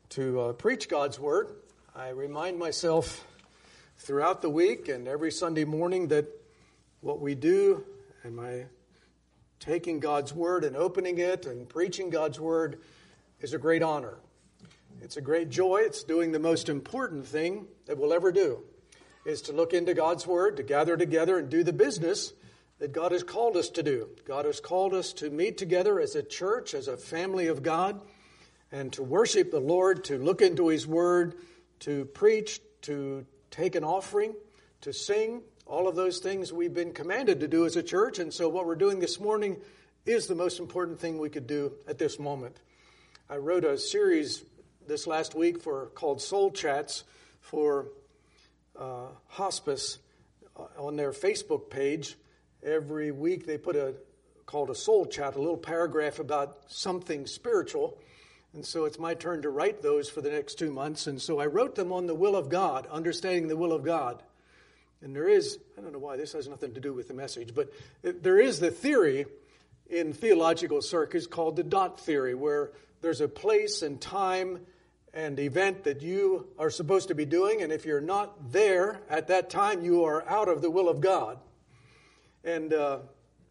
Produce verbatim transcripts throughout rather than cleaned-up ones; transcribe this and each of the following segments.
to uh, preach God's Word. I remind myself throughout the week and every Sunday morning that what we do, and my taking God's Word and opening it and preaching God's Word is a great honor. It's a great joy. It's doing the most important thing that we'll ever do, is to look into God's Word, to gather together and do the business that God has called us to do. God has called us to meet together as a church, as a family of God, and to worship the Lord, to look into His Word, to preach, to take an offering, to sing, all of those things we've been commanded to do as a church. And so what we're doing this morning is the most important thing we could do at this moment. I wrote a series this last week for called Soul Chats for uh, Hospice on their Facebook page. Every week they put a called a soul chat, a little paragraph about something spiritual. And so it's my turn to write those for the next two months. And so I wrote them on the will of God, understanding the will of God. And there is, I don't know why, this has nothing to do with the message, but there is the theory in theological circles called the dot theory, where there's a place and time and event that you are supposed to be doing. And if you're not there at that time, you are out of the will of God. And uh,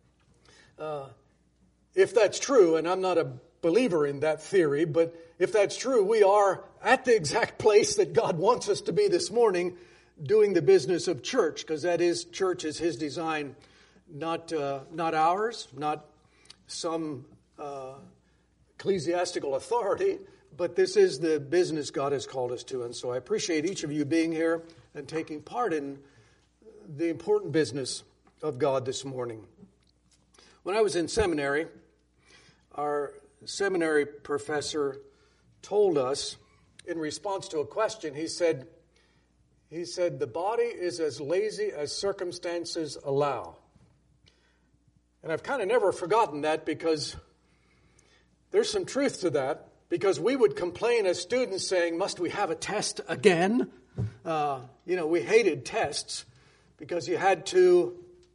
uh, if that's true, and I'm not a believer in that theory, but if that's true, we are at the exact place that God wants us to be this morning, doing the business of church, because that is, church is His design, not uh, not ours, not some uh, ecclesiastical authority, but this is the business God has called us to. And so I appreciate each of you being here and taking part in the important business of God this morning. When I was in seminary, our seminary professor told us, in response to a question, he said, he said, the body is as lazy as circumstances allow. And I've kind of never forgotten that, because there's some truth to that, because we would complain as students saying, must we have a test again? Uh, you know, we hated tests because you had to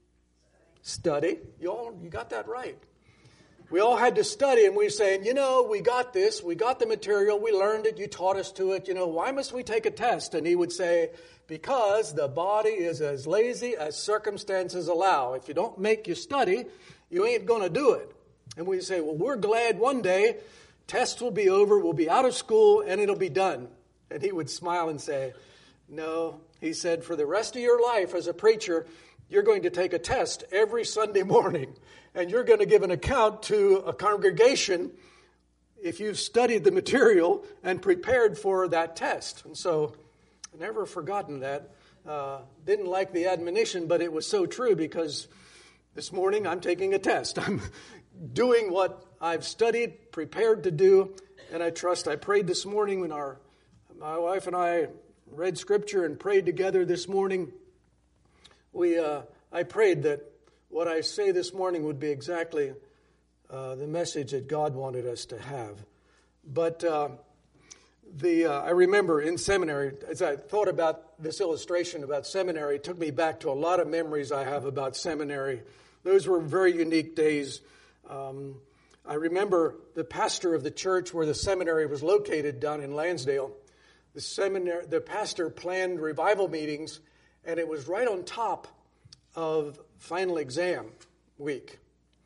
study. You all, you got that right. We all had to study, and we were saying, you know, we got this, we got the material, we learned it, you taught us to it, you know, why must we take a test? And he would say, because the body is as lazy as circumstances allow. If you don't make you study, you ain't going to do it. And we say, well, we're glad one day tests will be over, we'll be out of school, and it'll be done. And he would smile and say, no, he said, for the rest of your life as a preacher, you're going to take a test every Sunday morning, and you're going to give an account to a congregation if you've studied the material and prepared for that test. And so I've never forgotten that. Uh, didn't like the admonition, but it was so true, because this morning I'm taking a test. I'm doing what I've studied, prepared to do, and I trust. I prayed this morning when our my wife and I read Scripture and prayed together this morning. We, uh, I prayed that what I say this morning would be exactly uh, the message that God wanted us to have. But uh, the uh, I remember in seminary, as I thought about this illustration about seminary, it took me back to a lot of memories I have about seminary. Those were very unique days. Um, I remember the pastor of the church where the seminary was located down in Lansdale. The seminary, the pastor planned revival meetings, and it was right on top of final exam week.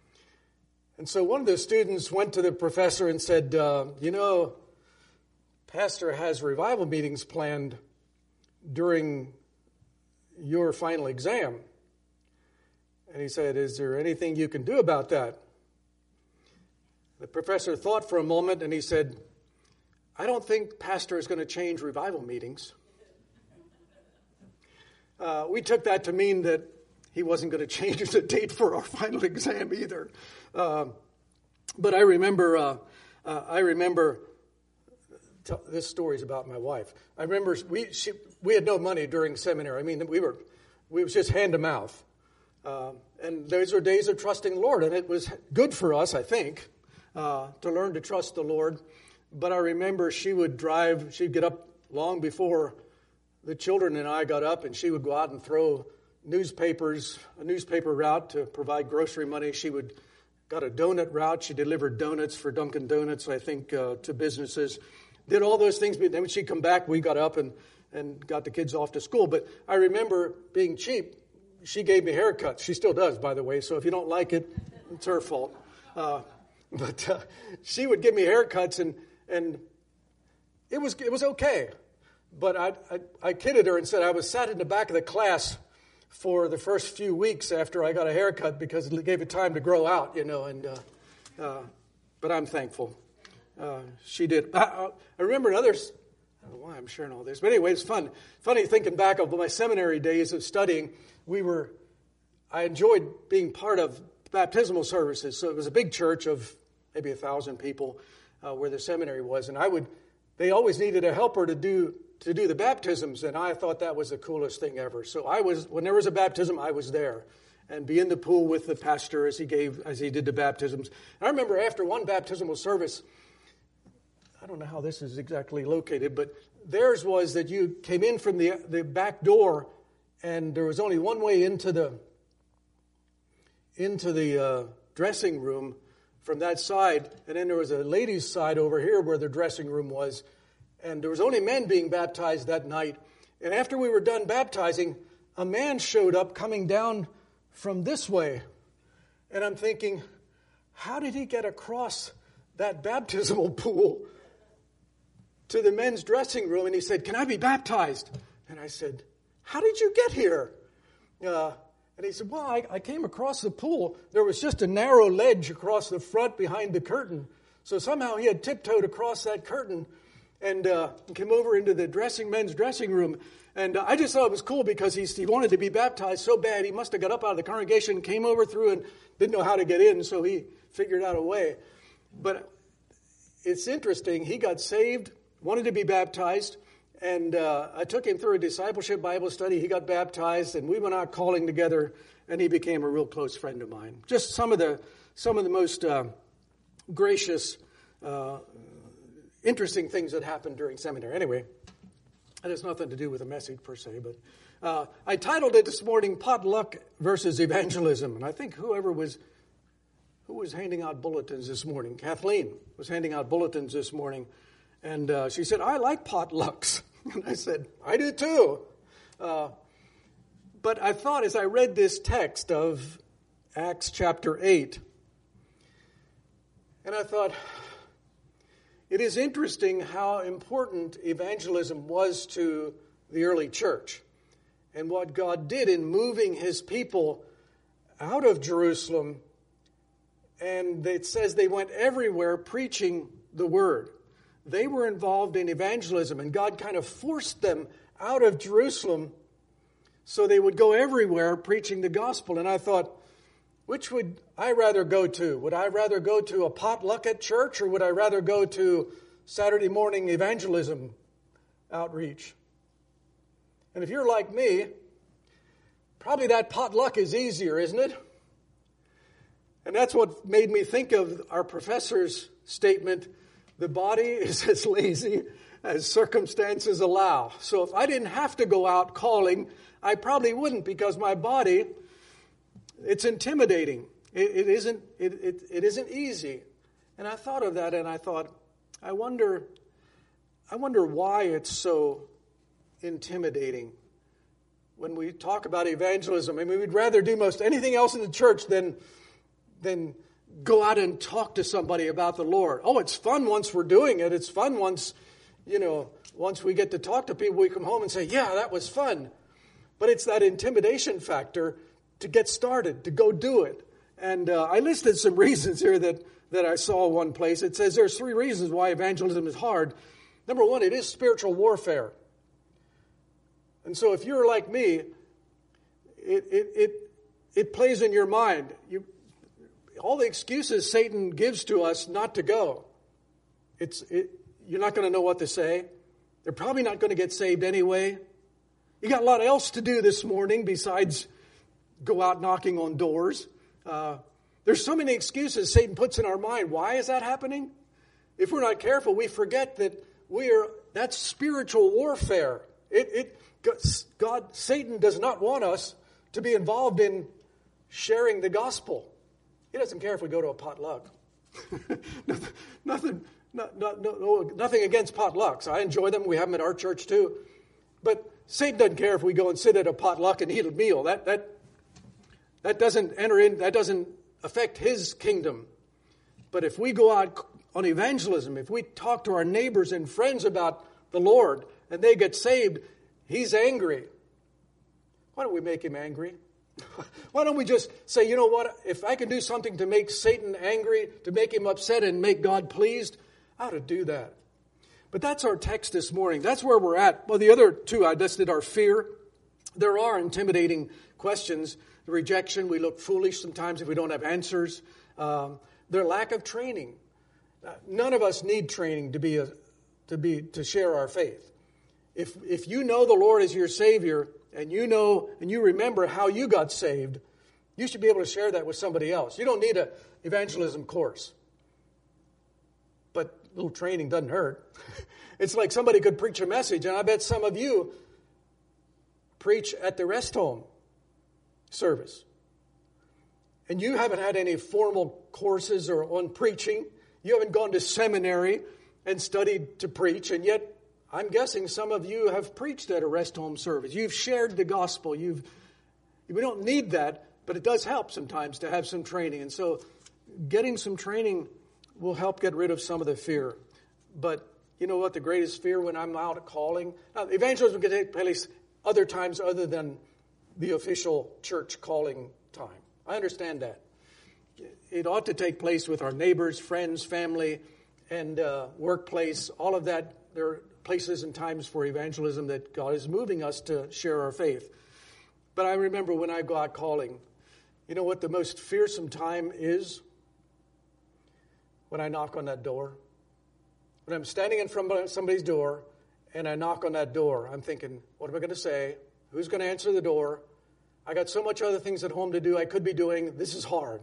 And so one of the students went to the professor and said, uh, you know, pastor has revival meetings planned during your final exam. And he said, is there anything you can do about that? The professor thought for a moment, and he said, I don't think pastor is going to change revival meetings. Uh, we took that to mean that he wasn't going to change the date for our final exam either. Uh, but I remember, uh, uh, I remember, t- this story is about my wife. I remember we she, we had no money during seminary. I mean, we were, we was just hand to mouth. Uh, and those were days of trusting the Lord, and it was good for us, I think, uh, to learn to trust the Lord. But I remember she would drive, she'd get up long before the children and I got up, and she would go out and throw newspapers, a newspaper route to provide grocery money. She would got a donut route. She delivered donuts for Dunkin' Donuts, I think, uh, to businesses. did all those things. But then when she'd come back, we got up and, and got the kids off to school. But I remember being cheap. She gave me haircuts. She still does, by the way. So if you don't like it, it's her fault. Uh, but uh, she would give me haircuts, and and it was it was okay. But I, I I kidded her and said I was sat in the back of the class for the first few weeks after I got a haircut because it gave it time to grow out, you know. And uh, uh, but I'm thankful uh, she did. I, I remember another. I don't know why I'm sharing all this, but anyway, it's fun. Funny thinking back of my seminary days of studying. We were. I enjoyed being part of baptismal services. So it was a big church of maybe a thousand people uh, where the seminary was, and I would. They always needed a helper to do. to do the baptisms, and I thought that was the coolest thing ever. So I was, when there was a baptism, I was there and be in the pool with the pastor as he gave, as he did the baptisms. And I remember after one baptismal service, I don't know how this is exactly located, but theirs was that you came in from the the back door, and there was only one way into the into the uh, dressing room from that side, and then there was a ladies' side over here where the dressing room was. And there was only men being baptized that night. And after we were done baptizing, a man showed up coming down from this way. And I'm thinking, how did he get across that baptismal pool to the men's dressing room? And he said, "Can I be baptized?" And I said, "How did you get here?" Uh, and he said, "Well, I, I came across the pool. There was just a narrow ledge across the front behind the curtain. So somehow he had tiptoed across that curtain and uh, came over into the dressing men's dressing room. And uh, I just thought it was cool because he, he wanted to be baptized so bad. He must have got up out of the congregation, came over through, and didn't know how to get in, so he figured out a way. But it's interesting. He got saved, wanted to be baptized, and uh, I took him through a discipleship Bible study. He got baptized, and we went out calling together, and he became a real close friend of mine. Just some of the some of the most uh, gracious uh interesting things that happened during seminary. Anyway, that has nothing to do with the message per se, but uh, I titled it this morning, Potluck versus Evangelism. And I think whoever was, who was handing out bulletins this morning, Kathleen was handing out bulletins this morning, and uh, she said, "I like potlucks." And I said, "I do too." Uh, but I thought as I read this text of Acts chapter eight, and I thought, it is interesting how important evangelism was to the early church and what God did in moving his people out of Jerusalem. And it says they went everywhere preaching the word. They were involved in evangelism, and God kind of forced them out of Jerusalem so they would go everywhere preaching the gospel. And I thought, which would I rather go to? Would I rather go to a potluck at church, or would I rather go to Saturday morning evangelism outreach? And if you're like me, probably that potluck is easier, isn't it? And that's what made me think of our professor's statement, the body is as lazy as circumstances allow. So if I didn't have to go out calling, I probably wouldn't, because my body, it's intimidating. It, it isn't. It, it, it isn't easy. And I thought of that, and I thought, I wonder. I wonder why it's so intimidating when we talk about evangelism. I mean, we'd rather do most anything else in the church than than go out and talk to somebody about the Lord. Oh, it's fun once we're doing it. It's fun once, you know, once we get to talk to people. We come home and say, "Yeah, that was fun." But it's that intimidation factor to get started, to go do it. And uh, I listed some reasons here that, that I saw one place. It says there's three reasons why evangelism is hard. Number one, it is spiritual warfare. And so if you're like me, it it it, it plays in your mind. You, all the excuses Satan gives to us not to go. It's it, you're not going to know what to say. They're probably not going to get saved anyway. You got a lot else to do this morning besides go out knocking on doors. Uh, there's so many excuses Satan puts in our mind. Why is that happening? If we're not careful, we forget that we are. That's spiritual warfare. It, it, God, Satan does not want us to be involved in sharing the gospel. He doesn't care if we go to a potluck. nothing, nothing, no, no, no, nothing against potlucks. I enjoy them. We have them at our church too. But Satan doesn't care if we go and sit at a potluck and eat a meal. That that that doesn't enter in. That doesn't affect his kingdom. But if we go out on evangelism, if we talk to our neighbors and friends about the Lord and they get saved, he's angry. Why don't we make him angry? Why don't we just say, you know what, if I can do something to make Satan angry, to make him upset and make God pleased, I ought to do that. But that's our text this morning. That's where we're at. Well, the other two I listed are fear. There are intimidating questions. The rejection, we look foolish sometimes if we don't have answers. Um, their lack of training. Uh, none of us need training to be a, to be to share our faith. If if you know the Lord as your Savior, and you know and you remember how you got saved, you should be able to share that with somebody else. You don't need an evangelism course. But a little training doesn't hurt. It's like somebody could preach a message, and I bet some of you preach at the rest home service. And you haven't had any formal courses or on preaching. You haven't gone to seminary and studied to preach, and yet I'm guessing some of you have preached at a rest home service. You've shared the gospel. You've we don't need that, but it does help sometimes to have some training. And so getting some training will help get rid of some of the fear. But you know what? The greatest fear when I'm out calling, now, evangelism can take place other times other than the official church calling time. I understand that. It ought to take place with our neighbors, friends, family, and uh, workplace. All of that. There are places and times for evangelism that God is moving us to share our faith. But I remember when I go out calling, you know what the most fearsome time is? When I knock on that door. When I'm standing in front of somebody's door and I knock on that door, I'm thinking, what am I going to say? Who's going to answer the door? I got so much other things at home to do I could be doing. This is hard.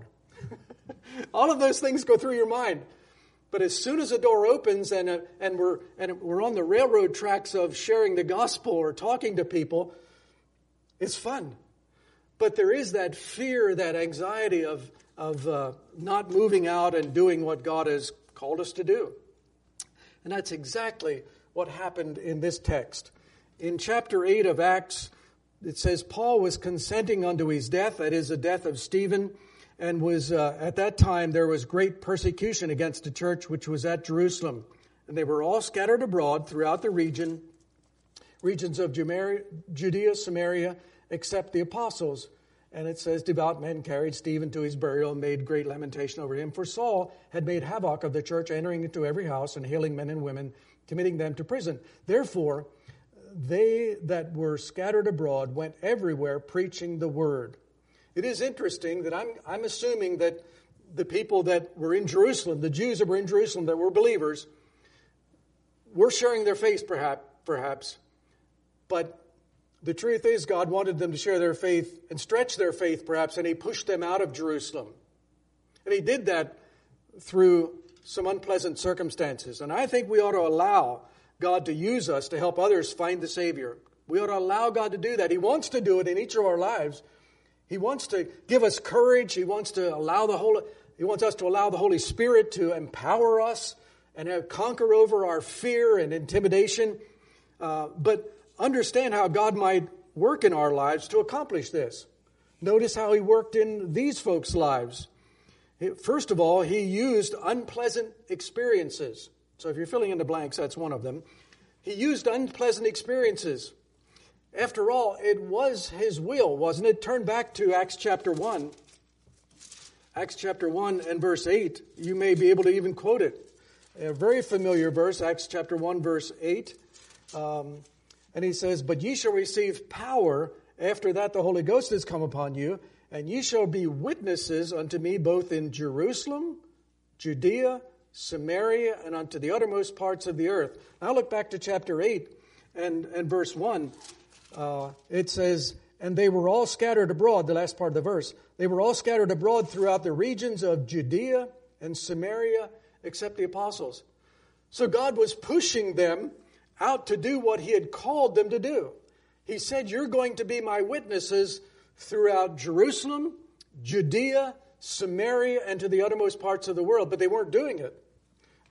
All of those things go through your mind. But as soon as the door opens and uh, and we're and we're on the railroad tracks of sharing the gospel or talking to people, it's fun. But there is that fear, that anxiety of of uh, not moving out and doing what God has called us to do. And that's exactly what happened in this text. In chapter eight of Acts, it says Paul was consenting unto his death, that is the death of Stephen. And was uh, at that time there was great persecution against the church which was at Jerusalem. And they were all scattered abroad throughout the region, regions of Judea, Samaria, except the apostles. And it says, devout men carried Stephen to his burial and made great lamentation over him. For Saul had made havoc of the church, entering into every house and hailing men and women, committing them to prison. Therefore, they that were scattered abroad went everywhere preaching the word. It is interesting that I'm I'm assuming that the people that were in Jerusalem, the Jews that were in Jerusalem that were believers, were sharing their faith perhaps, perhaps. But the truth is God wanted them to share their faith and stretch their faith perhaps, and he pushed them out of Jerusalem. And he did that through some unpleasant circumstances. And I think we ought to allow God to use us to help others find the Savior. We ought to allow God to do that. He wants to do it in each of our lives. He wants to give us courage. He wants to allow the Holy, He wants us to allow the Holy Spirit to empower us and have, conquer over our fear and intimidation. Uh, but understand how God might work in our lives to accomplish this. Notice how he worked in these folks' lives. First of all, he used unpleasant experiences. So if you're filling in the blanks, that's one of them. He used unpleasant experiences. After all, it was his will, wasn't it? Turn back to Acts chapter one. Acts chapter one and verse eight. You may be able to even quote it. A very familiar verse, Acts chapter one, verse eight. Um, and he says, but ye shall receive power after that the Holy Ghost is come upon you, and ye shall be witnesses unto me both in Jerusalem, Judea, Samaria, and unto the uttermost parts of the earth. Now look back to chapter eight and, and verse one. Uh, it says, and they were all scattered abroad, the last part of the verse. They were all scattered abroad throughout the regions of Judea and Samaria, except the apostles. So God was pushing them out to do what he had called them to do. He said, you're going to be my witnesses throughout Jerusalem, Judea, Samaria, and to the uttermost parts of the world. But they weren't doing it.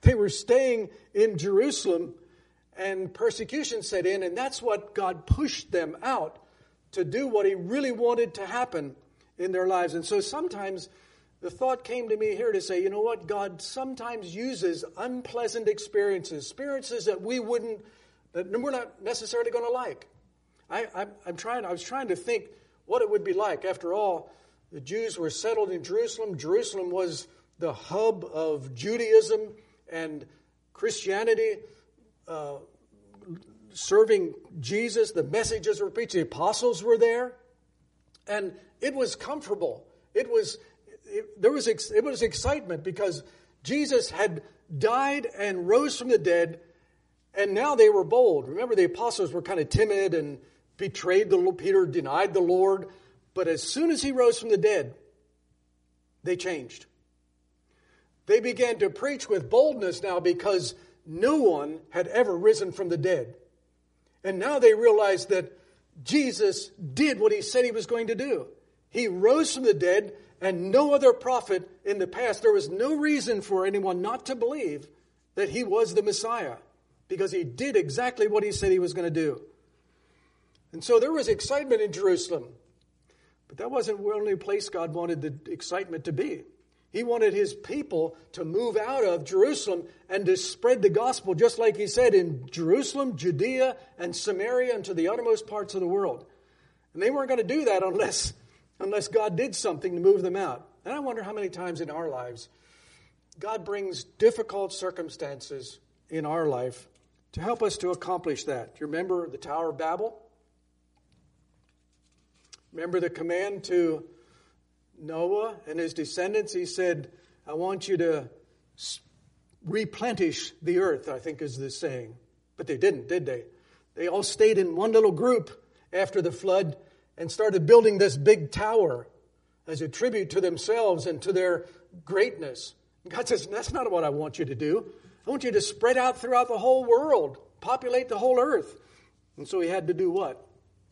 They were staying in Jerusalem, and persecution set in, and that's what God pushed them out to do what he really wanted to happen in their lives. And so sometimes the thought came to me here to say, you know what? God sometimes uses unpleasant experiences, experiences that we wouldn't, that we're not necessarily going to like. I, I'm, I'm trying, I was trying to think what it would be like. After all, the Jews were settled in Jerusalem. Jerusalem was the hub of Judaism and Christianity, uh, serving Jesus. The messages were preached. The apostles were there. And it was comfortable. It was, it, there was, it was excitement because Jesus had died and rose from the dead, and now they were bold. Remember, the apostles were kind of timid and betrayed the Lord. Peter denied the Lord. But as soon as he rose from the dead, they changed. They began to preach with boldness now because no one had ever risen from the dead. And now they realized that Jesus did what he said he was going to do. He rose from the dead, and no other prophet in the past, there was no reason for anyone not to believe that he was the Messiah, because he did exactly what he said he was going to do. And so there was excitement in Jerusalem. But that wasn't the only place God wanted the excitement to be. He wanted his people to move out of Jerusalem and to spread the gospel, just like he said, in Jerusalem, Judea, and Samaria, and to the uttermost parts of the world. And they weren't going to do that unless, unless God did something to move them out. And I wonder how many times in our lives God brings difficult circumstances in our life to help us to accomplish that. Do you remember the Tower of Babel? Remember the command to Noah and his descendants? He said, I want you to replenish the earth, I think is the saying. But they didn't, did they? They all stayed in one little group after the flood and started building this big tower as a tribute to themselves and to their greatness. And God says, that's not what I want you to do. I want you to spread out throughout the whole world, populate the whole earth. And so he had to do what?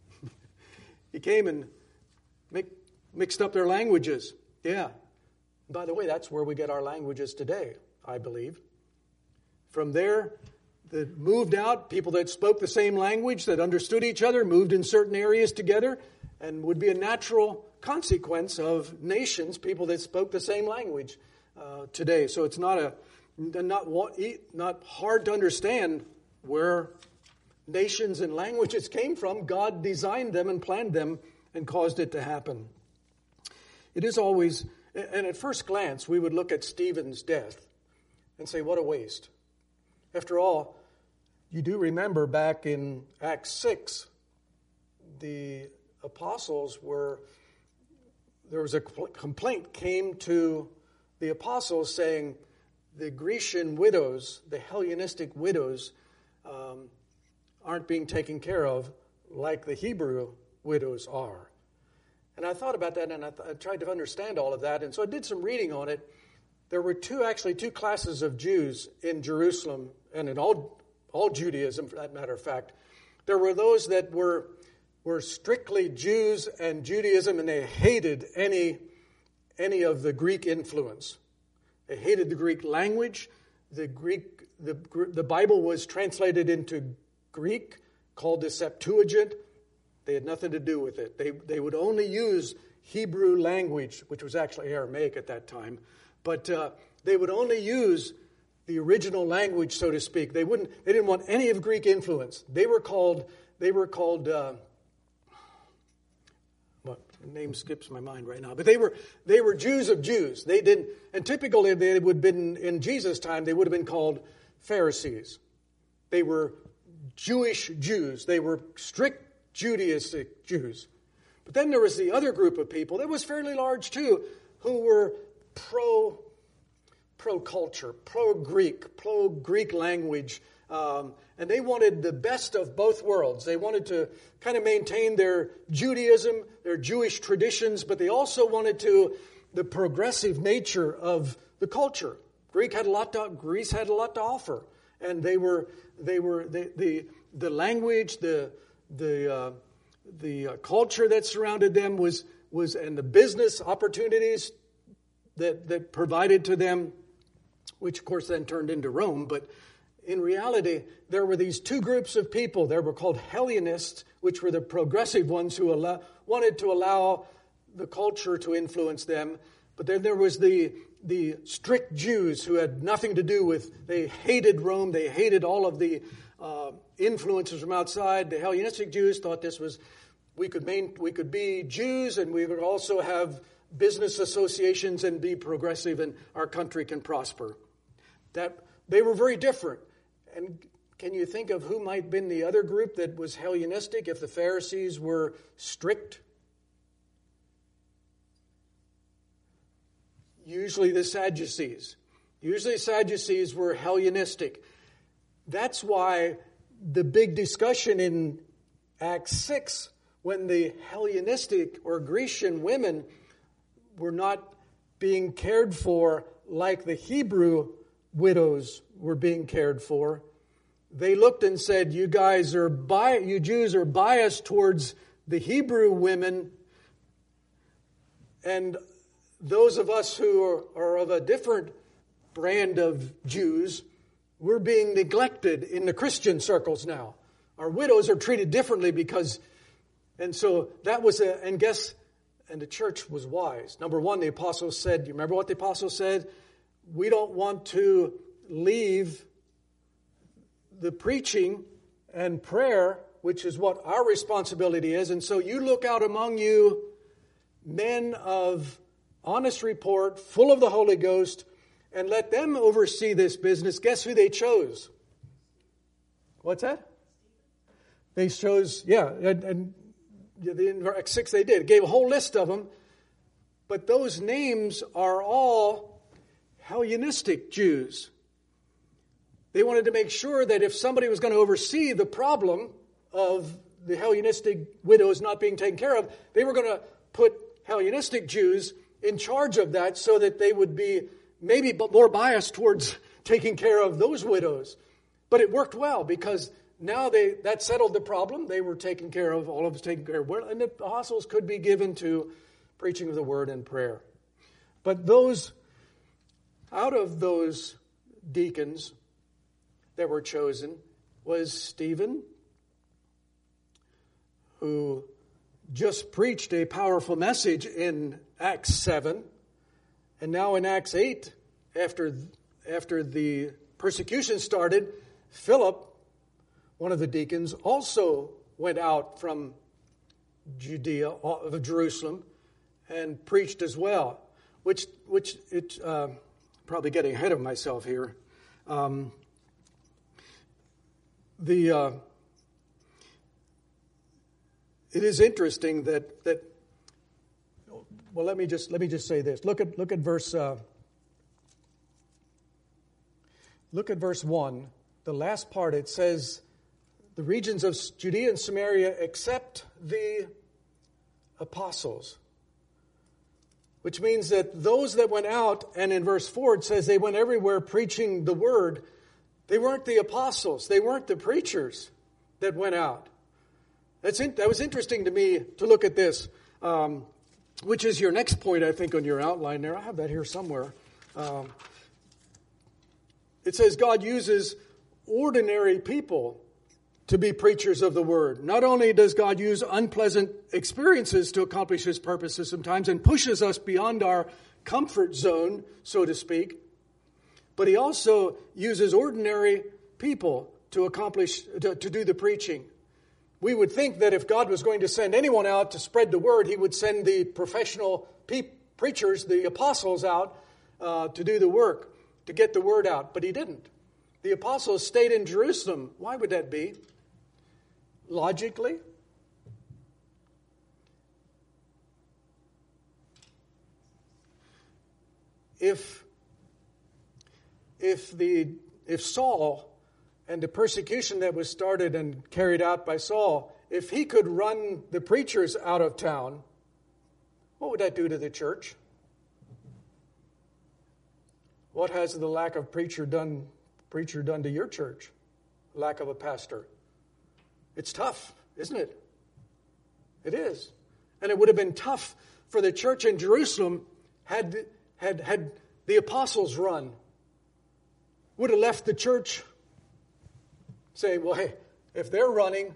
He came and make, mixed up their languages. Yeah. By the way, that's where we get our languages today, I believe. From there, that moved out, people that spoke the same language, that understood each other, moved in certain areas together, and would be a natural consequence of nations, people that spoke the same language uh, today. So it's not a not not hard to understand where nations and languages came from. God designed them and planned them and caused it to happen. It is always, and at first glance, we would look at Stephen's death and say, what a waste. After all, you do remember back in Acts six, the apostles were, there was a complaint came to the apostles saying the Grecian widows, the Hellenistic widows, um, aren't being taken care of like the Hebrew widows are. And I thought about that, and I, th- I tried to understand all of that, and so I did some reading on it. There were two, actually, two classes of Jews in Jerusalem, and in all, all Judaism, for that matter of fact. There were those that were, were strictly Jews and Judaism, and they hated any, any of the Greek influence. They hated the Greek language. The Greek, the, the Bible was translated into Greek, called the Septuagint. They had nothing to do with it. They they would only use Hebrew language, which was actually Aramaic at that time. But uh, they would only use the original language, so to speak. They wouldn't. They didn't want any of Greek influence. They were called. They were called. Uh, what the name skips my mind right now? But they were they were Jews of Jews. They didn't. And typically, they would have been in Jesus' time. They would have been called Pharisees. They were Jewish Jews. They were strict Judaistic Jews. But then there was the other group of people that was fairly large too, who were pro, pro-culture, pro-Greek, pro-Greek language. Um, and they wanted the best of both worlds. They wanted to kind of maintain their Judaism, their Jewish traditions, but they also wanted to, the progressive nature of the culture. Greek had a lot to, Greece had a lot to offer. And they were, they were, the, the, the language, the, the, uh, the uh, culture that surrounded them was, was, and the business opportunities that, that provided to them which of course then turned into Rome. But in reality, there were these two groups of people. They were called Hellenists, which were the progressive ones who allow, wanted to allow the culture to influence them. But then there was the the strict Jews who had nothing to do with, they hated Rome, they hated all of the uh, influences from outside. The Hellenistic Jews thought this was, we could main, we could be Jews and we could also have business associations and be progressive and our country can prosper. That they were very different. And can you think of who might have been the other group that was Hellenistic if the Pharisees were strict? Usually the Sadducees. Usually Sadducees were Hellenistic. That's why the big discussion in Acts six, when the Hellenistic or Grecian women were not being cared for like the Hebrew widows were being cared for, they looked and said, you guys are bi- you Jews are biased towards the Hebrew women, and those of us who are, are of a different brand of Jews, we're being neglected in the Christian circles now. Our widows are treated differently because, and so that was a, and guess, and the church was wise. Number one, the apostles said, you remember what the apostles said? We don't want to leave the preaching and prayer, which is what our responsibility is. And so you look out among you men of honest report, full of the Holy Ghost, and let them oversee this business. Guess who they chose? What's that? They chose, yeah, and, and in Acts six they did. It gave a whole list of them. But those names are all Hellenistic Jews. They wanted to make sure that if somebody was going to oversee the problem of the Hellenistic widows not being taken care of, they were going to put Hellenistic Jews in charge of that so that they would be maybe more biased towards taking care of those widows. But it worked well because now they that settled the problem. They were taken care of, all of us taken care of, and the apostles could be given to preaching of the word and prayer. But those, out of those deacons that were chosen was Stephen, who just preached a powerful message in Acts seven, and now in Acts eight, after, after the persecution started, Philip, one of the deacons, also went out from Judea, of Jerusalem, and preached as well, which, which it, uh, probably getting ahead of myself here. Um, the, uh, it is interesting that, that Well, let me just let me just say this. Look at look at verse uh, look at verse one. The last part, it says, "The regions of Judea and Samaria except the apostles," which means that those that went out, and in verse four it says they went everywhere preaching the word. They weren't the apostles. They weren't the preachers that went out. That's in, that was interesting to me to look at this. Um, Which is your next point, I think, on your outline there. I have that here somewhere. Um, it says God uses ordinary people to be preachers of the word. Not only does God use unpleasant experiences to accomplish his purposes sometimes and pushes us beyond our comfort zone, so to speak, but he also uses ordinary people to accomplish, to, to do the preaching. We would think that if God was going to send anyone out to spread the word, he would send the professional pe- preachers, the apostles, out uh, to do the work, to get the word out. But he didn't. The apostles stayed in Jerusalem. Why would that be? Logically, if if the if Saul and the persecution that was started and carried out by Saul, if he could run the preachers out of town, what would that do to the church? What has the lack of preacher done preacher done to your church? Lack of a pastor. It's tough, isn't it? It is. And it would have been tough for the church in Jerusalem had had had the apostles run would have left the church, say, well, hey, if they're running,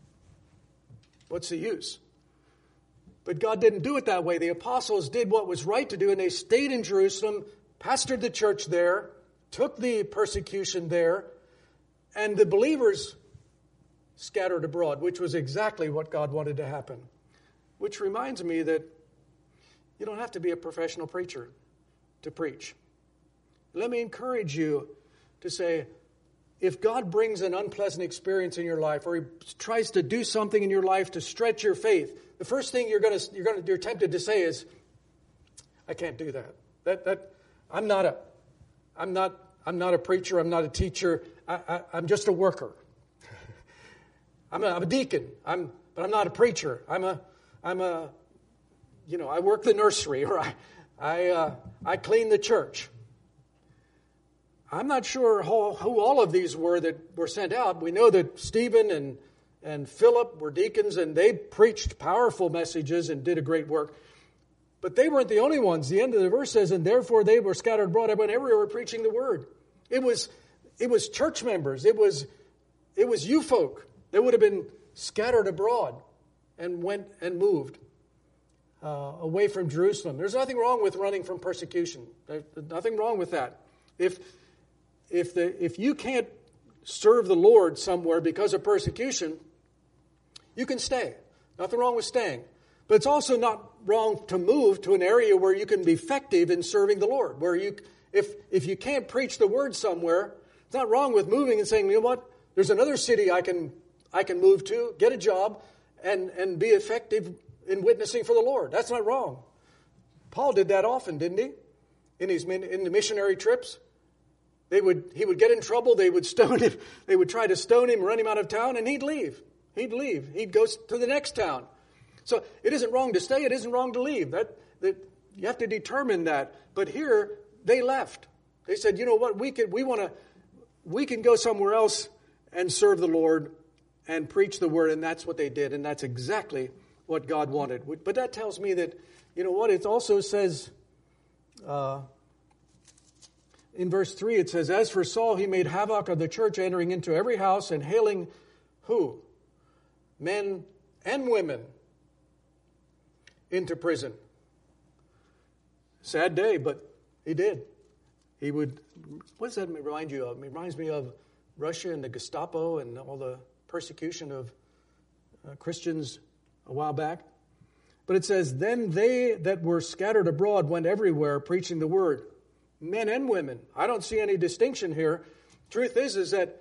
what's the use? But God didn't do it that way. The apostles did what was right to do, and they stayed in Jerusalem, pastored the church there, took the persecution there, and the believers scattered abroad, which was exactly what God wanted to happen. Which reminds me that you don't have to be a professional preacher to preach. Let me encourage you to say, if God brings an unpleasant experience in your life, or He tries to do something in your life to stretch your faith, the first thing you're going to you're going to you're tempted to say is, "I can't do that. That that I'm not a I'm not I'm not a preacher. I'm not a teacher. I, I, I'm just a worker. I'm a, I'm a deacon. I'm but I'm not a preacher. I'm a I'm a you know I work the nursery, or I I uh, I clean the church." I'm not sure who, who all of these were that were sent out. We know that Stephen and, and Philip were deacons, and they preached powerful messages and did a great work. But they weren't the only ones. The end of the verse says, and therefore they were scattered abroad. I went everywhere preaching the word. It was it was church members. It was it was you folk that would have been scattered abroad and went and moved uh, away from Jerusalem. There's nothing wrong with running from persecution. There's nothing wrong with that. If If the if you can't serve the Lord somewhere because of persecution, you can stay. Nothing wrong with staying. But it's also not wrong to move to an area where you can be effective in serving the Lord. Where you, if if you can't preach the word somewhere, it's not wrong with moving and saying, you know what, there's another city I can I can move to, get a job, and and be effective in witnessing for the Lord. That's not wrong. Paul did that often, didn't he? In his in the missionary trips. They would, he would get in trouble, they would stone him, they would try to stone him, run him out of town, and he'd leave. He'd leave. He'd go to the next town. So it isn't wrong to stay, it isn't wrong to leave. That, that you have to determine that. But here, they left. They said, you know what, we can we want to we can go somewhere else and serve the Lord and preach the word, and that's what they did, and that's exactly what God wanted. But that tells me that, you know what, it also says uh in verse three, it says, as for Saul, he made havoc of the church, entering into every house and hailing who? Men and women into prison. Sad day, but he did. He would, what does that remind you of? It reminds me of Russia and the Gestapo and all the persecution of uh, Christians a while back. But it says, then they that were scattered abroad went everywhere preaching the word. Men and women. I don't see any distinction here. Truth is, is that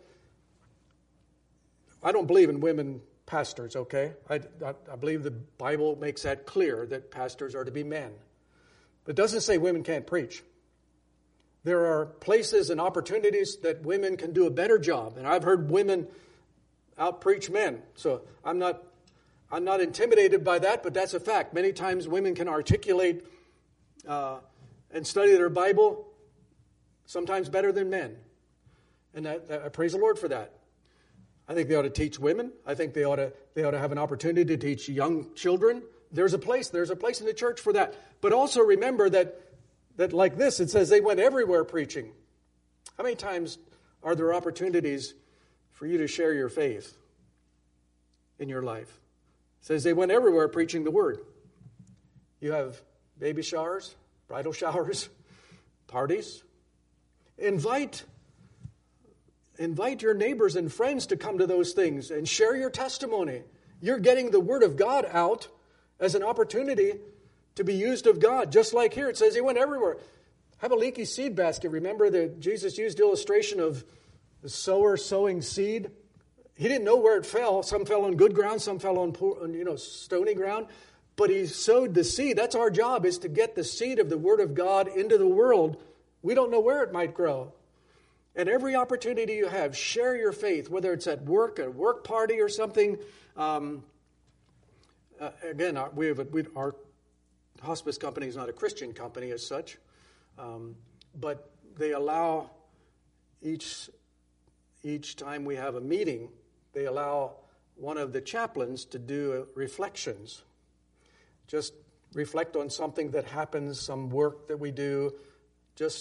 I don't believe in women pastors, okay? I, I, I believe the Bible makes that clear, that pastors are to be men. But it doesn't say women can't preach. There are places and opportunities that women can do a better job. And I've heard women out-preach men. So I'm not, I'm not intimidated by that, but that's a fact. Many times women can articulate uh, and study their Bible sometimes better than men. And I, I praise the Lord for that. I think they ought to teach women. I think they ought to they ought to have an opportunity to teach young children. There's a place, there's a place in the church for that. But also remember that that like this, it says they went everywhere preaching. How many times are there opportunities for you to share your faith in your life? It says they went everywhere preaching the word. You have baby showers, bridal showers, parties. Invite, invite your neighbors and friends to come to those things and share your testimony. You're getting the word of God out as an opportunity to be used of God. Just like here, it says he went everywhere. Have a leaky seed basket. Remember that Jesus used illustration of the sower sowing seed. He didn't know where it fell. Some fell on good ground, some fell on poor, you know, stony ground. But he sowed the seed. That's our job, is to get the seed of the Word of God into the world. We don't know where it might grow. And every opportunity you have, share your faith, whether it's at work, a work party or something. Um, uh, again, our, we have a, we, our hospice company is not a Christian company as such, um, but they allow each, each time we have a meeting, they allow one of the chaplains to do reflections. Just reflect on something that happens, some work that we do, just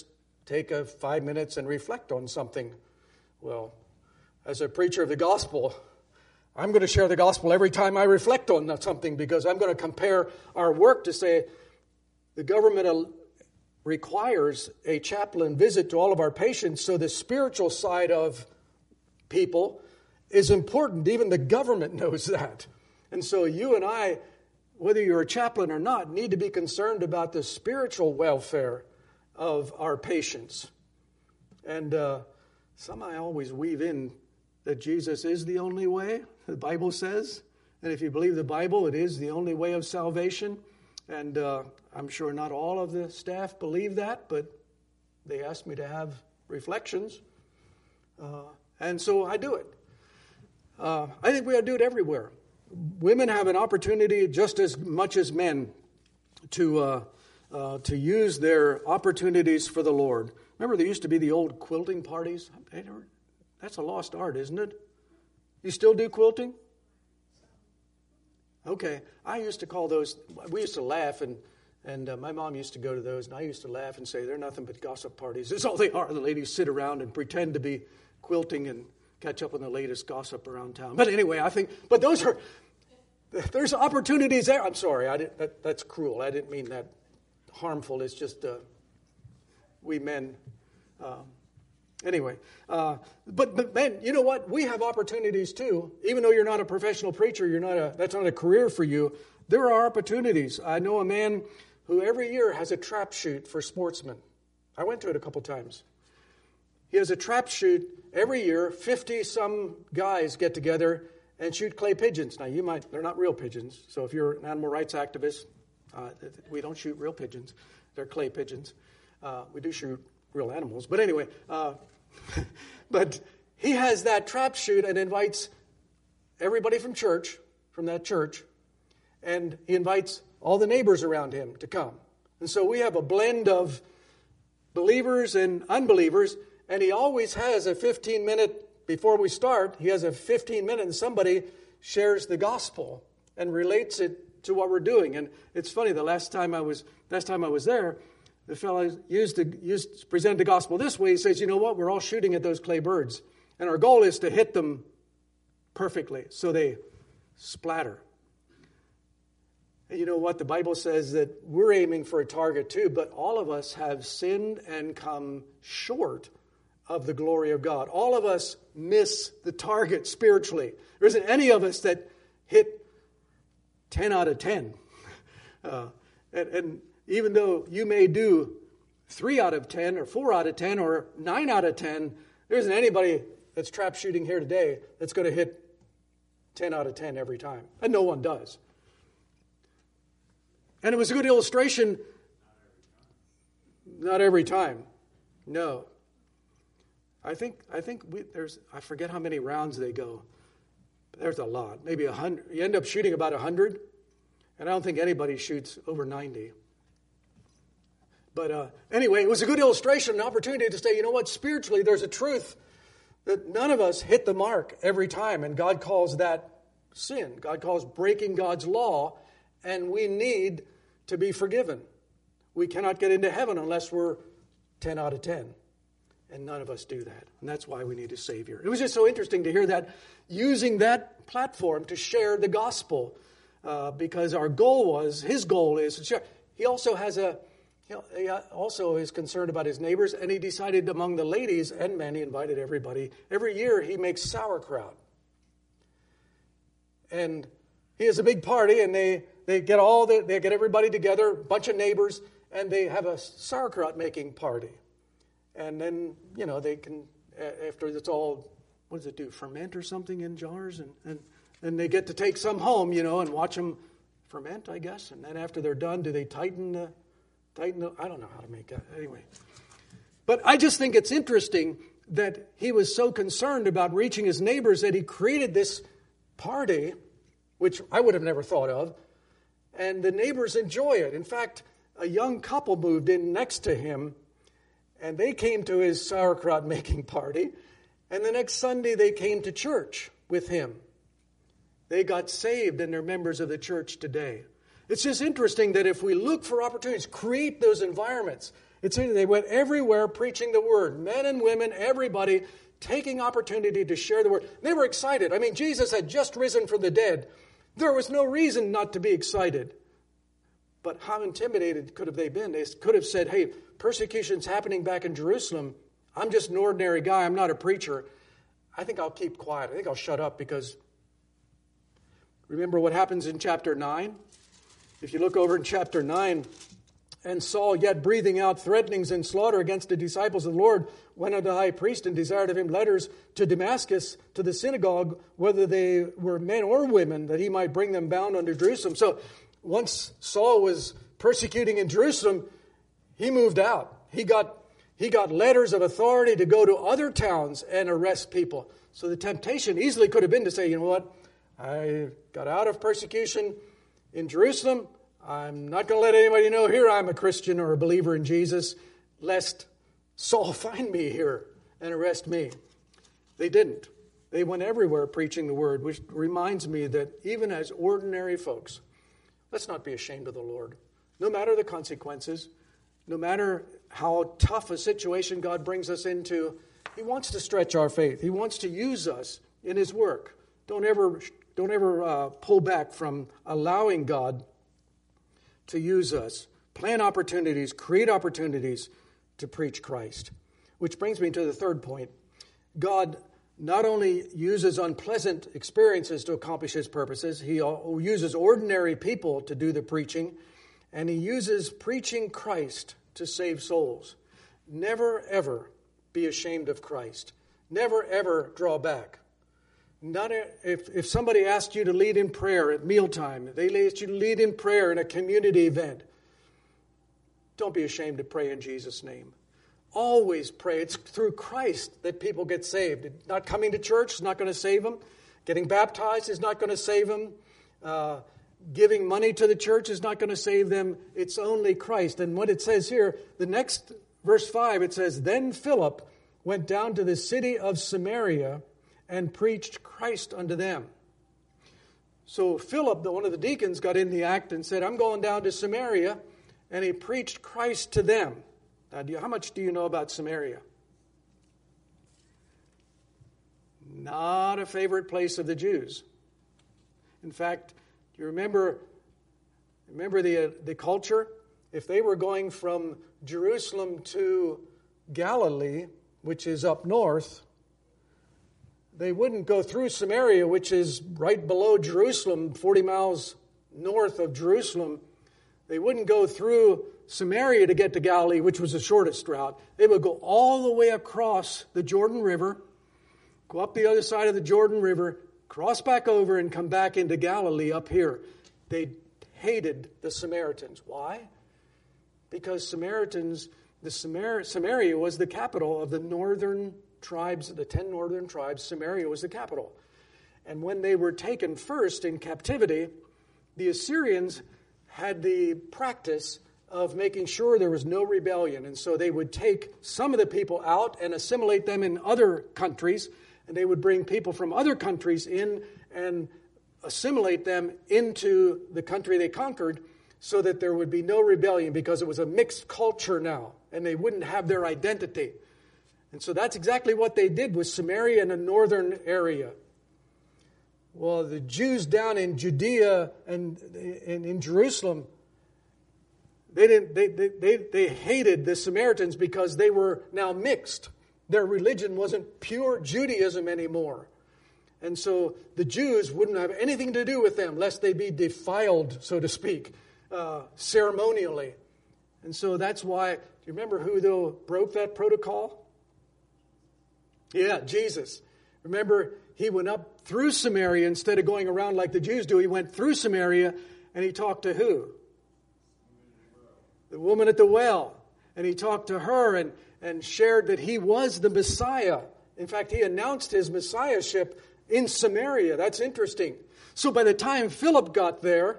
take a five minutes and reflect on something. Well, as a preacher of the gospel, I'm going to share the gospel every time I reflect on something, because I'm going to compare our work to say the government requires a chaplain visit to all of our patients, so the spiritual side of people is important. Even the government knows that. And so you and I, whether you're a chaplain or not, need to be concerned about the spiritual welfare of our patients. And uh, somehow I always weave in that Jesus is the only way, the Bible says. And if you believe the Bible, it is the only way of salvation. And uh, I'm sure not all of the staff believe that, but they asked me to have reflections. Uh, and so I do it. Uh, I think we ought to do it everywhere. Women have an opportunity just as much as men to uh, uh, to use their opportunities for the Lord. Remember, there used to be the old quilting parties? That's a lost art, isn't it? You still do quilting? Okay. I used to call those, we used to laugh, and and uh, my mom used to go to those, and I used to laugh and say, they're nothing but gossip parties. That's all they are. The ladies sit around and pretend to be quilting and catch up on the latest gossip around town. But anyway, I think, but those are, there's opportunities there. I'm sorry, I didn't, that, that's cruel. I didn't mean that harmful. It's just uh, we men. Uh, anyway, uh, but, but men, you know what? We have opportunities too. Even though you're not a professional preacher, you're not a, that's not a career for you. There are opportunities. I know a man who every year has a trap shoot for sportsmen. I went to it a couple times. He has a trap shoot every year. fifty-some guys get together and shoot clay pigeons. Now, you might, they're not real pigeons. So if you're an animal rights activist, uh, we don't shoot real pigeons. They're clay pigeons. Uh, we do shoot real animals. But anyway, uh, but he has that trap shoot and invites everybody from church, from that church, and he invites all the neighbors around him to come. And so we have a blend of believers and unbelievers, and he always has a fifteen minute, before we start, he has a fifteen minute and somebody shares the gospel and relates it to what we're doing. And it's funny, the last time I was last time I was there, the fellow used to used to present the gospel this way. He says, you know what, we're all shooting at those clay birds, and our goal is to hit them perfectly so they splatter. And you know what? The Bible says that we're aiming for a target too, but all of us have sinned and come short of the glory of God. All of us miss the target spiritually. There isn't any of us that hit ten out of ten. Uh, and, and even though you may do three out of ten or four out of ten or nine out of ten, there isn't anybody that's trap shooting here today that's going to hit ten out of ten every time. And no one does. And it was a good illustration. Not every time. No. I think I think we, there's, I forget how many rounds they go. There's a lot. Maybe a hundred. You end up shooting about a hundred. And I don't think anybody shoots over ninety. But uh, anyway, it was a good illustration, an opportunity to say, you know what, spiritually there's a truth that none of us hit the mark every time. And God calls that sin. God calls breaking God's law. And we need to be forgiven. We cannot get into heaven unless we're ten out of ten. And none of us do that. And that's why we need a Savior. It was just so interesting to hear that, using that platform to share the gospel. Uh, because our goal was, his goal is to share. He also has a, he also is concerned about his neighbors. And he decided among the ladies and men, he invited everybody. Every year he makes sauerkraut. And he has a big party, and they, they get all the, they get everybody together, a bunch of neighbors, and they have a sauerkraut making party. And then, you know, they can, after it's all, what does it do, ferment or something in jars? And, and, and they get to take some home, you know, and watch them ferment, I guess. And then after they're done, do they tighten the, tighten the, I don't know how to make that. Anyway. But I just think it's interesting that he was so concerned about reaching his neighbors that he created this party, which I would have never thought of, and the neighbors enjoy it. In fact, a young couple moved in next to him, and they came to his sauerkraut making party, and the next Sunday they came to church with him. They got saved, and they're members of the church today. It's just interesting that if we look for opportunities, create those environments. It's they went everywhere preaching the word. Men and women, everybody taking opportunity to share the word. They were excited. I mean, Jesus had just risen from the dead. There was no reason not to be excited. But how intimidated could have they been? They could have said, hey, persecution's happening back in Jerusalem. I'm just an ordinary guy. I'm not a preacher. I think I'll keep quiet. I think I'll shut up because remember what happens in chapter nine? If you look over in chapter nine, and Saul, yet breathing out threatenings and slaughter against the disciples of the Lord, went unto the high priest and desired of him letters to Damascus, to the synagogue, whether they were men or women, that he might bring them bound unto Jerusalem. So once Saul was persecuting in Jerusalem, he moved out. He got, he got letters of authority to go to other towns and arrest people. So the temptation easily could have been to say, you know what, I got out of persecution in Jerusalem. I'm not going to let anybody know here I'm a Christian or a believer in Jesus, lest Saul find me here and arrest me. They didn't. They went everywhere preaching the word, which reminds me that even as ordinary folks, let's not be ashamed of the Lord. No matter the consequences, no matter how tough a situation God brings us into, He wants to stretch our faith. He wants to use us in His work. Don't ever, don't ever uh, pull back from allowing God to use us. Plan opportunities, create opportunities to preach Christ. Which brings me to the third point. God not only uses unpleasant experiences to accomplish His purposes, He uses ordinary people to do the preaching, and He uses preaching Christ to save souls. Never, ever be ashamed of Christ. Never, ever draw back. Not a, if, if somebody asked you to lead in prayer at mealtime, they asked you to lead in prayer in a community event, don't be ashamed to pray in Jesus' name. Always pray. It's through Christ that people get saved. Not coming to church is not going to save them. Getting baptized is not going to save them. Uh, giving money to the church is not going to save them. It's only Christ. And what it says here, the next verse five, it says, Then Philip went down to the city of Samaria and preached Christ unto them. So Philip, the, one of the deacons, got in the act and said, I'm going down to Samaria, and he preached Christ to them. Now, do you, how much do you know about Samaria? Not a favorite place of the Jews. In fact, do you remember, remember the, uh, the culture? If they were going from Jerusalem to Galilee, which is up north, they wouldn't go through Samaria, which is right below Jerusalem, forty miles north of Jerusalem. They wouldn't go through Samaria to get to Galilee, which was the shortest route. They would go all the way across the Jordan River, go up the other side of the Jordan River, cross back over, and come back into Galilee up here. They hated the Samaritans. Why? Because Samaritans, the Samar- Samaria was the capital of the northern tribes, the ten northern tribes. Samaria was the capital. And when they were taken first in captivity, the Assyrians had the practice of making sure there was no rebellion. And so they would take some of the people out and assimilate them in other countries, and they would bring people from other countries in and assimilate them into the country they conquered so that there would be no rebellion, because it was a mixed culture now, and they wouldn't have their identity. And so that's exactly what they did with Samaria in the northern area. Well, the Jews down in Judea and in, in Jerusalem, they didn't. They, they they they hated the Samaritans because they were now mixed. Their religion wasn't pure Judaism anymore, and so the Jews wouldn't have anything to do with them, lest they be defiled, so to speak, uh, ceremonially. And so that's why. Do you remember who though broke that protocol? Yeah, Jesus. Remember, he went up through Samaria instead of going around like the Jews do. He went through Samaria and he talked to who? The woman at the well. And he talked to her and, and shared that he was the Messiah. In fact, he announced his messiahship in Samaria. That's interesting. So by the time Philip got there,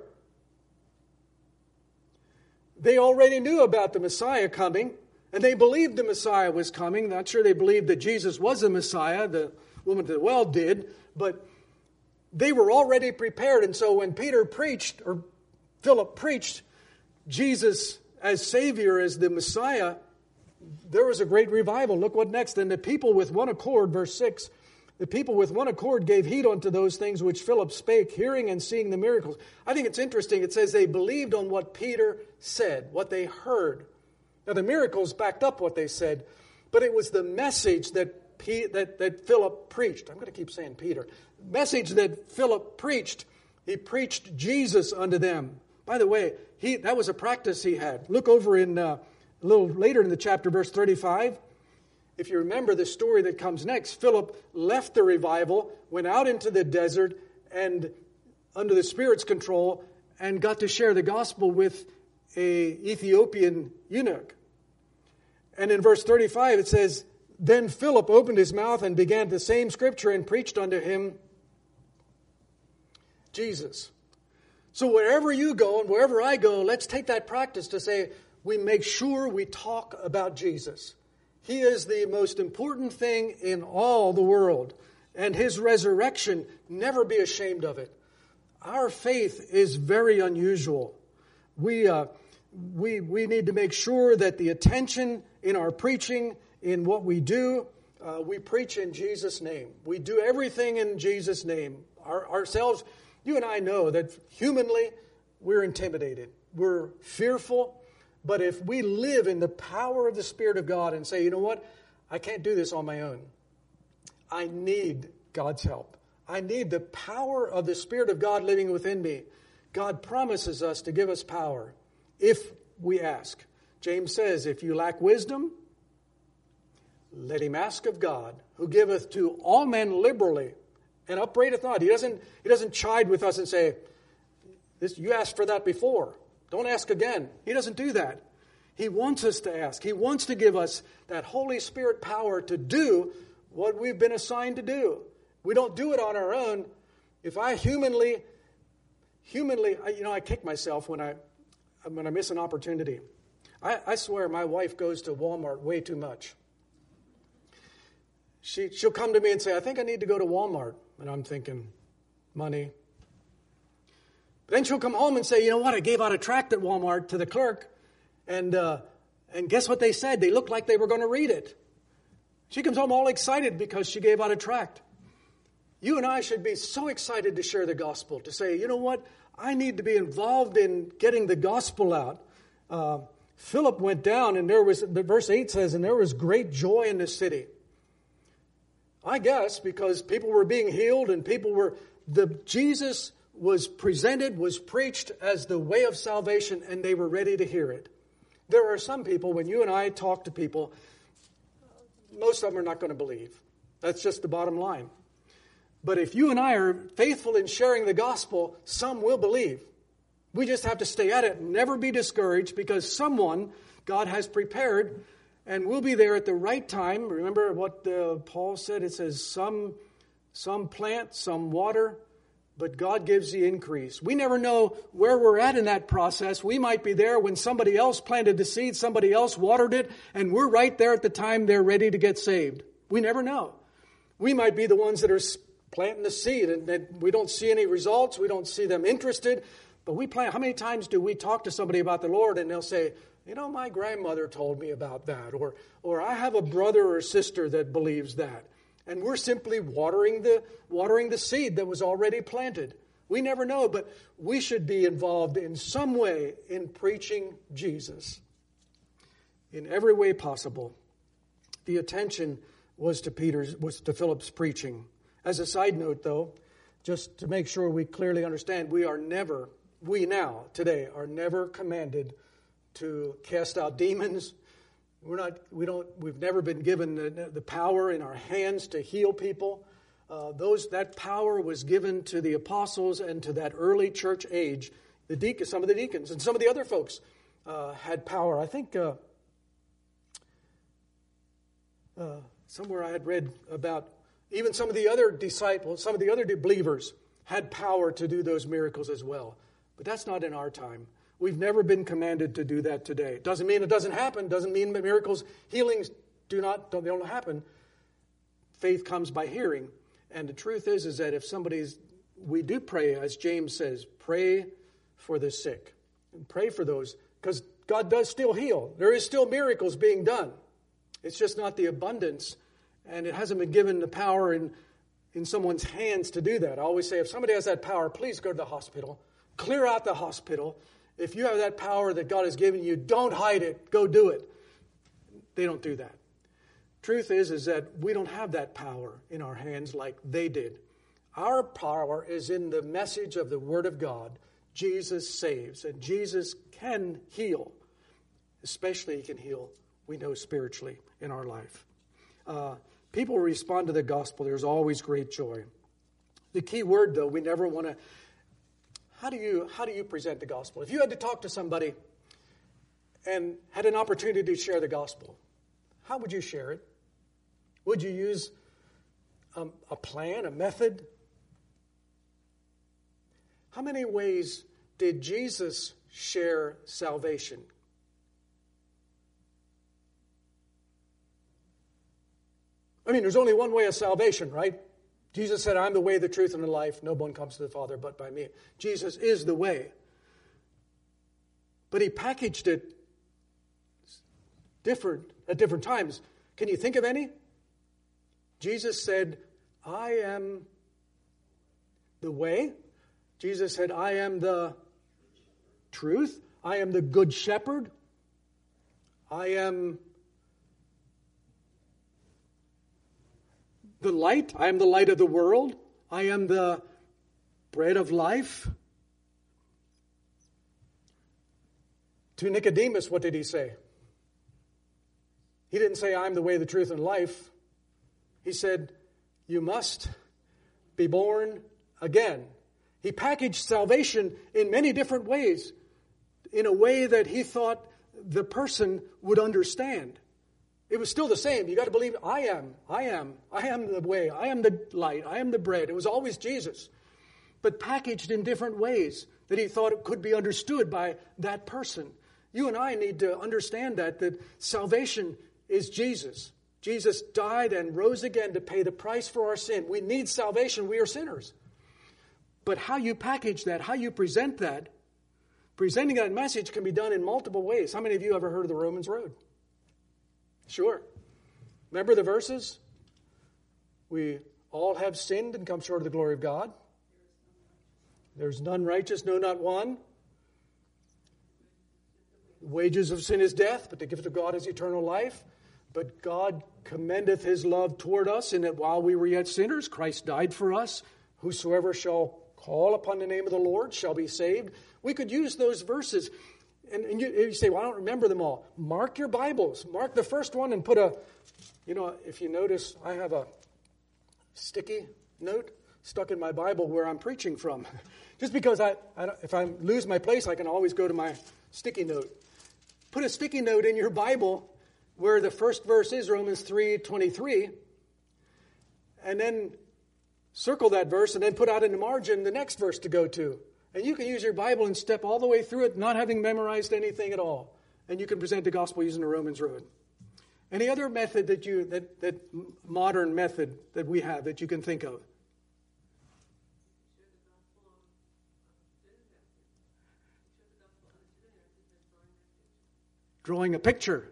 they already knew about the Messiah coming. And they believed the Messiah was coming. Not sure they believed that Jesus was the Messiah. The woman at the well did. But they were already prepared. And so when Peter preached, or Philip preached, Jesus as Savior, as the Messiah, there was a great revival. Look what next. And the people with one accord, verse six, the people with one accord gave heed unto those things which Philip spake, hearing and seeing the miracles. I think it's interesting. It says they believed on what Peter said, what they heard. Now the miracles backed up what they said, but it was the message that P, that, that Philip preached. I'm going to keep saying Peter. Message that Philip preached. He preached Jesus unto them. By the way, he that was a practice he had. Look over in uh, a little later in the chapter, verse thirty-five. If you remember the story that comes next, Philip left the revival, went out into the desert, and under the Spirit's control, and got to share the gospel with a Ethiopian eunuch. And in verse thirty-five it says, then Philip opened his mouth and began the same scripture and preached unto him Jesus. So wherever you go and wherever I go, let's take that practice to say we make sure we talk about Jesus. He is the most important thing in all the world. And his resurrection, never be ashamed of it. Our faith is very unusual. We, uh, we, we need to make sure that the attention in our preaching, in what we do, uh, we preach in Jesus' name. We do everything in Jesus' name. Our, ourselves, you and I know that humanly we're intimidated. We're fearful. But if we live in the power of the Spirit of God and say, you know what, I can't do this on my own. I need God's help. I need the power of the Spirit of God living within me. God promises us to give us power if we ask. James says, if you lack wisdom, let him ask of God, who giveth to all men liberally and upbraideth not. He doesn't, he doesn't chide with us and say, this, you asked for that before. Don't ask again. He doesn't do that. He wants us to ask. He wants to give us that Holy Spirit power to do what we've been assigned to do. We don't do it on our own. If I humanly, humanly, I, you know, I kick myself when I, when I miss an opportunity. I, I swear my wife goes to Walmart way too much. She, she'll come to me and say, I think I need to go to Walmart. And I'm thinking, money. But then she'll come home and say, you know what, I gave out a tract at Walmart to the clerk, and uh, and guess what they said? They looked like they were going to read it. She comes home all excited because she gave out a tract. You and I should be so excited to share the gospel, to say, you know what, I need to be involved in getting the gospel out. Uh, Philip went down, and there was, the verse eight says, and there was great joy in the city. I guess because people were being healed, and people were, the Jesus was presented, was preached as the way of salvation, and they were ready to hear it. There are some people, when you and I talk to people, most of them are not going to believe. That's just the bottom line. But if you and I are faithful in sharing the gospel, some will believe. We just have to stay at it and never be discouraged, because someone God has prepared and we'll be there at the right time. Remember what uh, Paul said? It says some, some plant, some water, but God gives the increase. We never know where we're at in that process. We might be there when somebody else planted the seed, somebody else watered it, and we're right there at the time they're ready to get saved. We never know. We might be the ones that are planting the seed, and that we don't see any results. We don't see them interested. But we plant. How many times do we talk to somebody about the Lord, and they'll say, you know, my grandmother told me about that, or or I have a brother or sister that believes that. And we're simply watering the watering the seed that was already planted. We never know, but we should be involved in some way in preaching Jesus. In every way possible. The attention was to Peter's was to Philip's preaching. As a side note, though, just to make sure we clearly understand, we are never, we now, today, are never commanded to cast out demons. We're not, we don't, we've never been given the, the power in our hands to heal people. Uh, those, that power was given to the apostles and to that early church age. The deacons, some of the deacons and some of the other folks uh, had power. I think uh, uh, somewhere I had read about even some of the other disciples, some of the other believers had power to do those miracles as well. But that's not in our time. We've never been commanded to do that today. Doesn't mean it doesn't happen. Doesn't mean that miracles, healings do not, they don't happen. Faith comes by hearing. And the truth is, is that if somebody's, we do pray, as James says, pray for the sick. And pray for those, because God does still heal. There is still miracles being done. It's just not the abundance, and it hasn't been given the power in, in someone's hands to do that. I always say, if somebody has that power, please go to the hospital. Clear out the hospital. If you have that power that God has given you, don't hide it. Go do it. They don't do that. Truth is, is that we don't have that power in our hands like they did. Our power is in the message of the Word of God. Jesus saves, and Jesus can heal. Especially He can heal, we know, spiritually in our life. Uh, people respond to the gospel. There's always great joy. The key word, though, we never want to... How do you how do you present the gospel? If you had to talk to somebody and had an opportunity to share the gospel, how would you share it? Would you use um, a plan, a method? How many ways did Jesus share salvation? I mean, there's only one way of salvation, right? Jesus said, I'm the way, the truth, and the life. No one comes to the Father but by me. Jesus is the way. But He packaged it different at different times. Can you think of any? Jesus said, I am the way. Jesus said, I am the truth. I am the good shepherd. I am the light. I am the light of the world. I am the bread of life. To Nicodemus, what did He say? He didn't say, I'm the way, the truth, and life. He said, you must be born again. He packaged salvation in many different ways, in a way that He thought the person would understand. It was still the same. You got to believe, I am, I am, I am the way, I am the light, I am the bread. It was always Jesus, but packaged in different ways that He thought it could be understood by that person. You and I need to understand that, that salvation is Jesus. Jesus died and rose again to pay the price for our sin. We need salvation. We are sinners. But how you package that, how you present that, presenting that message can be done in multiple ways. How many of you ever heard of the Romans Road? Sure. Remember the verses? We all have sinned and come short of the glory of God. There's none righteous, no, not one. The wages of sin is death, but the gift of God is eternal life. But God commendeth His love toward us, in that while we were yet sinners, Christ died for us. Whosoever shall call upon the name of the Lord shall be saved. We could use those verses. And, and you, you say, well, I don't remember them all. Mark your Bibles. Mark the first one and put a, you know, if you notice, I have a sticky note stuck in my Bible where I'm preaching from. Just because I, I if I lose my place, I can always go to my sticky note. Put a sticky note in your Bible where the first verse is Romans three twenty-three, and then circle that verse and then put out in the margin the next verse to go to. And you can use your Bible and step all the way through it, not having memorized anything at all. And you can present the gospel using the Romans Road. Any other method that you, that, that modern method that we have that you can think of? Drawing a picture.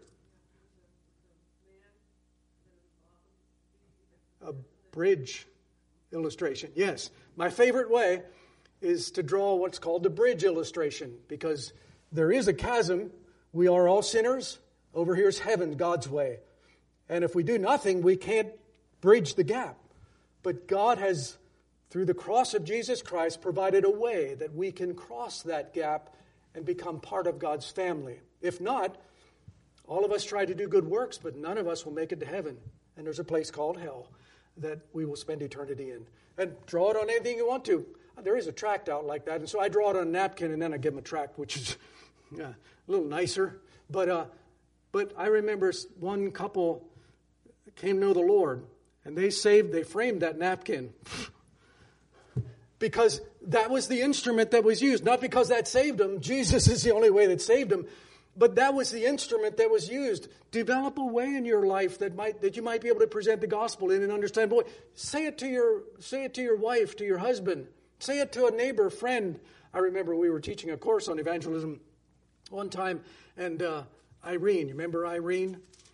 A bridge illustration. Yes. My favorite way is to draw what's called the bridge illustration, because there is a chasm. We are all sinners. Over here is heaven, God's way. And if we do nothing, we can't bridge the gap. But God has, through the cross of Jesus Christ, provided a way that we can cross that gap and become part of God's family. If not, all of us try to do good works, but none of us will make it to heaven. And there's a place called hell that we will spend eternity in. And draw it on anything you want to. There is a tract out like that, and so I draw it on a napkin, and then I give them a tract, which is uh, a little nicer. But uh, but I remember one couple came to know the Lord, and they saved, they framed that napkin because that was the instrument that was used. Not because that saved them. Jesus is the only way that saved them. But that was the instrument that was used. Develop a way in your life that might that you might be able to present the gospel in and understand. Boy, say it to your say it to your wife, to your husband. Say it to a neighbor, friend. I remember we were teaching a course on evangelism one time, and uh, Irene, you remember Irene?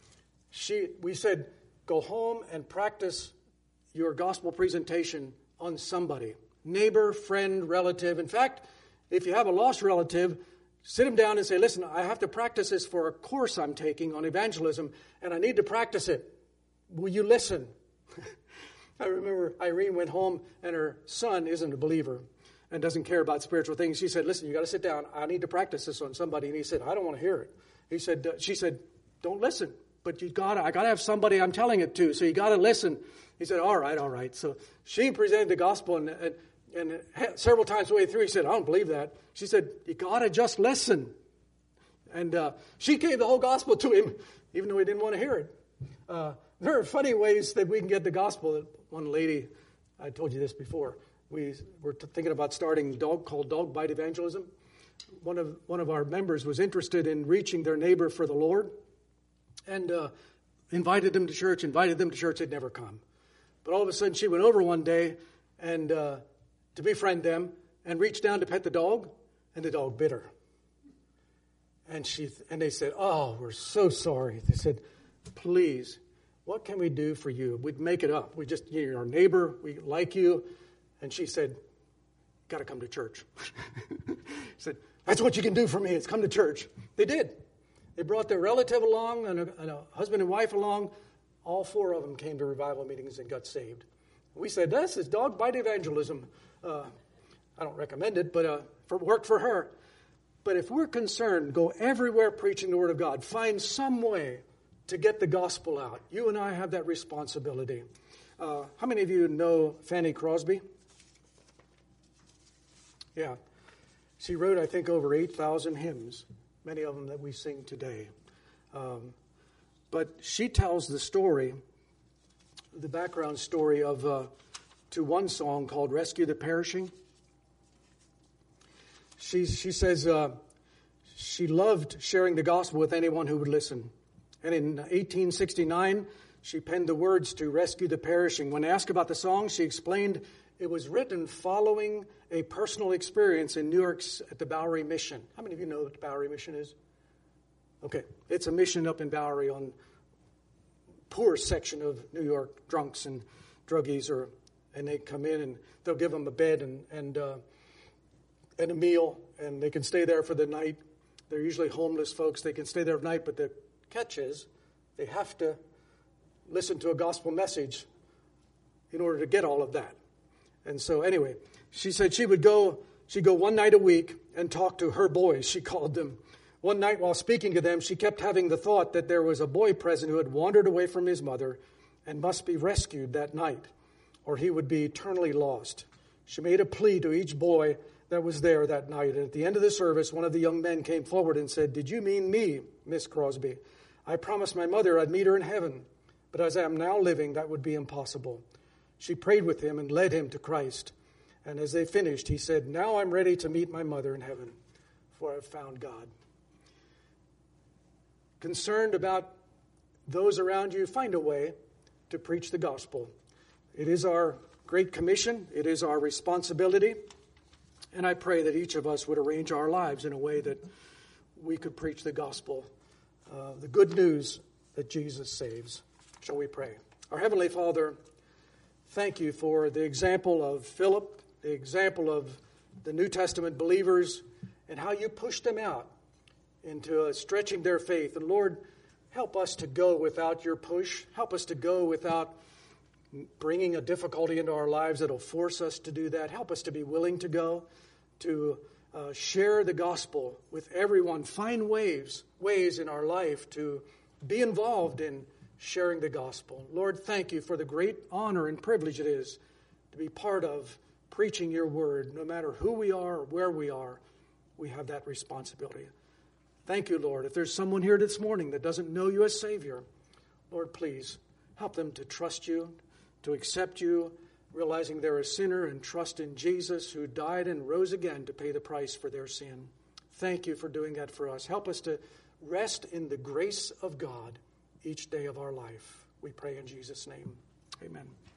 she, we said, go home and practice your gospel presentation on somebody. Neighbor, friend, relative. In fact, if you have a lost relative, sit him down and say, listen, I have to practice this for a course I'm taking on evangelism, and I need to practice it. Will you listen? I remember Irene went home, and her son isn't a believer and doesn't care about spiritual things. She said, listen, you got to sit down. I need to practice this on somebody. And he said, I don't want to hear it. He said, uh, she said, don't listen. But you gotta, I got to have somebody I'm telling it to, so you got to listen. He said, all right, all right. So she presented the gospel, and, and, and several times the way through, he said, I don't believe that. She said, you got to just listen. And uh, she gave the whole gospel to him, even though he didn't want to hear it. Uh, there are funny ways that we can get the gospel. One lady, I told you this before, we were thinking about starting a dog called Dog Bite Evangelism. One of one of our members was interested in reaching their neighbor for the Lord, and uh, invited them to church, invited them to church. They'd never come. But all of a sudden, she went over one day and uh, to befriend them, and reached down to pet the dog, and the dog bit her. And she and they said, oh, we're so sorry. They said, please, what can we do for you? We'd make it up. We just, you're our neighbor. We like you. And she said, got to come to church. She said, that's what you can do for me, is come to church. They did. They brought their relative along and a, and a husband and wife along. All four of them came to revival meetings and got saved. We said, this is Dog Bite Evangelism. Uh, I don't recommend it, but uh, for, worked for her. But if we're concerned, go everywhere preaching the Word of God. Find some way to get the gospel out. You and I have that responsibility. Uh, how many of you know Fanny Crosby? Yeah. She wrote, I think, over eight thousand hymns, many of them that we sing today. Um, but she tells the story, the background story of uh, to one song called Rescue the Perishing. She, she says uh, she loved sharing the gospel with anyone who would listen. And in eighteen sixty-nine, she penned the words to Rescue the Perishing. When asked about the song, she explained it was written following a personal experience in New York's at the Bowery Mission. How many of you know what the Bowery Mission is? Okay, it's a mission up in Bowery on poor section of New York, drunks and druggies, or and they come in and they'll give them a bed and and uh, and a meal, and they can stay there for the night. They're usually homeless folks. They can stay there at night, but the catch is they have to listen to a gospel message in order to get all of that. And so anyway, she said she would go, she'd go one night a week and talk to her boys, she called them. One night while speaking to them, she kept having the thought that there was a boy present who had wandered away from his mother and must be rescued that night, or he would be eternally lost. She made a plea to each boy that was there that night. And at the end of the service, one of the young men came forward and said, did you mean me, Miss Crosby? I promised my mother I'd meet her in heaven, but as I am now living, that would be impossible. She prayed with him and led him to Christ. And as they finished, he said, now I'm ready to meet my mother in heaven, for I've found God. Concerned about those around you, find a way to preach the gospel. It is our great commission. It is our responsibility. And I pray that each of us would arrange our lives in a way that we could preach the gospel, uh, the good news that Jesus saves. Shall we pray? Our Heavenly Father, thank you for the example of Philip, the example of the New Testament believers, and how you pushed them out into uh, stretching their faith. And Lord, help us to go without your push. Help us to go without bringing a difficulty into our lives that will force us to do that. Help us to be willing to go, to uh, share the gospel with everyone. Find ways, ways in our life to be involved in sharing the gospel. Lord, thank you for the great honor and privilege it is to be part of preaching your word. No matter who we are or where we are, we have that responsibility. Thank you, Lord. If there's someone here this morning that doesn't know you as Savior, Lord, please help them to trust you, to accept you, realizing they're a sinner, and trust in Jesus who died and rose again to pay the price for their sin. Thank you for doing that for us. Help us to rest in the grace of God each day of our life. We pray in Jesus' name. Amen.